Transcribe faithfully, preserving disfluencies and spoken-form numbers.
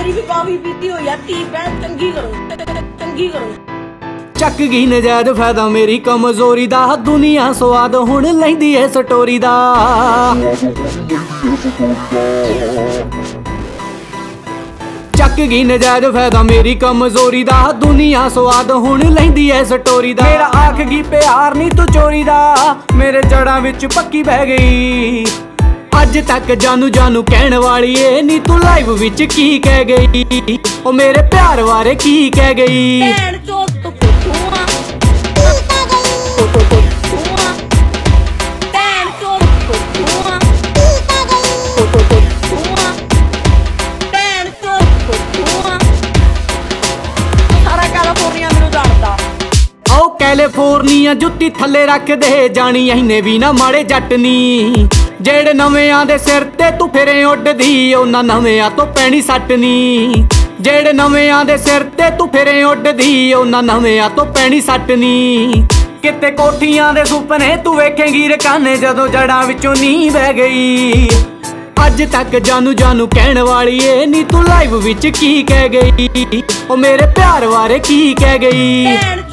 मेरी भी कॉफी पीती हो यार धी भैन चंगी करो चंगी करो ਚੱਕ ਗਈ ਨਜਾਇਜ਼ ਫਾਇਦਾ ਮੇਰੀ ਕਮਜ਼ੋਰੀ ਦਾ ਦੁਨੀਆ ਸਵਾਦ ਹੁਣ ਲੈਂਦੀ ਏ ਸਟੋਰੀ ਦਾ ਚੱਕ ਗਈ ਨਜਾਇਜ਼ ਫਾਇਦਾ ਮੇਰੀ ਕਮਜ਼ੋਰੀ ਦਾ ਦੁਨੀਆ ਸਵਾਦ ਹੁਣ ਲੈਂਦੀ ਏ ਸਟੋਰੀ ਦਾ ਮੇਰਾ ਆਖ ਗਈ ਪਿਆਰ ਨਹੀਂ ਤੂੰ ਚੋਰੀ ਦਾ ਮੇਰੇ ਜੜਾਂ ਵਿੱਚ ਪੱਕੀ ਬਹਿ ਗਈ ਅੱਜ ਤੱਕ ਜਾਨੂ ਜਾਨੂ ਕਹਿਣ ਵਾਲੀ ਏ ਨੀ ਤੂੰ ਲਾਈਵ ਵਿੱਚ ਕੀ ਕਹਿ ਗਈ ਉਹ ਮੇਰੇ ਪਿਆਰ ਬਾਰੇ ਕੀ ਕਹਿ ਗਈ ਭੈਣ ਚੋਦ ਤੂੰ ਕੈਲੀਫੋਰਨੀਆ ਜੁੱਤੀ ਥੱਲੇ ਰੱਖ ਦੇ ਜਾਣੀ ਇਹਨੇ ਵੀ ਨਾ ਮਾੜੇ ਜੱਟ ਨੀ ਜਿਹੜੇ ਨਵਿਆਂ ਦੇ ਸਿਰ ਤੇ ਤੂੰ ਫਿਰੇ ਉੱਡਦੀ ਉਹਨਾਂ ਨਵਿਆਂ ਤੋਂ ਪੈਣੀ ਸੱਟ ਨੀ ਜਿਹੜੇ ਨਵਿਆਂ ਦੇ ਸਿਰ ਤੇ ਤੂੰ ਫਿਰੇ ਉੱਡਦੀ ਉਹਨਾਂ ਨਵਿਆਂ ਤੋਂ ਪੈਣੀ ਸੱਟ ਨੀ ਕਿਤੇ ਕੋਠੀਆਂ ਦੇ ਸੁਪਨੇ ਤੂੰ ਵੇਖੇਂਗੀ ਰਕਾਨੇ ਜਦੋਂ ਜੜਾਂ ਵਿੱਚੋਂ ਨੀ ਬਹਿ ਗਈ ਅੱਜ ਤੱਕ ਜਾਨੂ ਜਾਨੂ ਕਹਿਣ ਵਾਲੀ ਏ ਨੀ ਤੂੰ ਲਾਈਵ ਵਿੱਚ ਕੀ ਕਹਿ ਗਈ ਉਹ ਮੇਰੇ ਪਿਆਰ ਬਾਰੇ ਕੀ ਕਹਿ ਗਈ